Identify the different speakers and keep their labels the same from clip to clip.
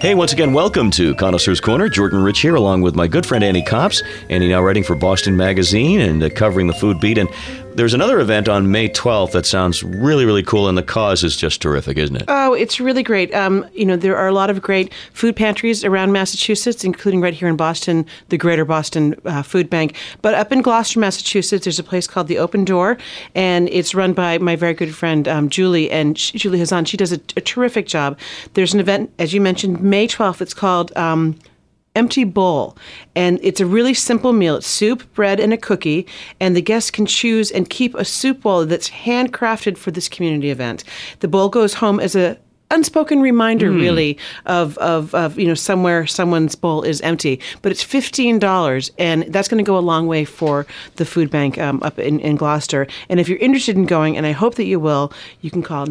Speaker 1: Hey, once again, welcome to Connoisseur's Corner. Jordan Rich here, along with my good friend Annie Copps. Annie now writing for Boston Magazine and covering the food beat. And there's another event on May 12th that sounds really, really cool, and the cause is just terrific, isn't it?
Speaker 2: Oh, it's really great. There are a lot of great food pantries around Massachusetts, including right here in Boston, the Greater Boston Food Bank. But up in Gloucester, Massachusetts, there's a place called The Open Door, and it's run by my very good friend, Julie, and Julie Hazan. She does a terrific job. There's an event, as you mentioned, May 12th. It's called Empty Bowl, and it's a really simple meal. It's soup, bread, and a cookie, and the guests can choose and keep a soup bowl that's handcrafted for this community event. The bowl goes home as a unspoken reminder, really, of somewhere someone's bowl is empty. But it's $15, and that's going to go a long way for the food bank up in Gloucester. And if you're interested in going, and I hope that you will, you can call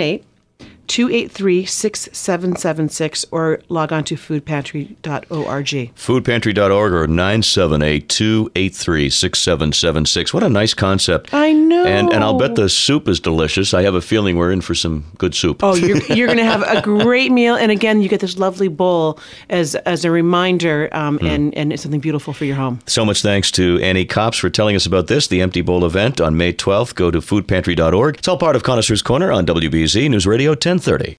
Speaker 2: 978-283-6776 or log on to foodpantry.org.
Speaker 1: Foodpantry.org or 978-283-6776. What a nice concept.
Speaker 2: I know.
Speaker 1: And I'll bet the soup is delicious. I have a feeling we're in for some good soup.
Speaker 2: Oh, you're going to have a great meal. And again, you get this lovely bowl as a reminder, and it's something beautiful for your home.
Speaker 1: So much thanks to Annie Copps for telling us about this, the Empty Bowl event on May 12th. Go to foodpantry.org. It's all part of Connoisseur's Corner on WBZ News Radio 1030.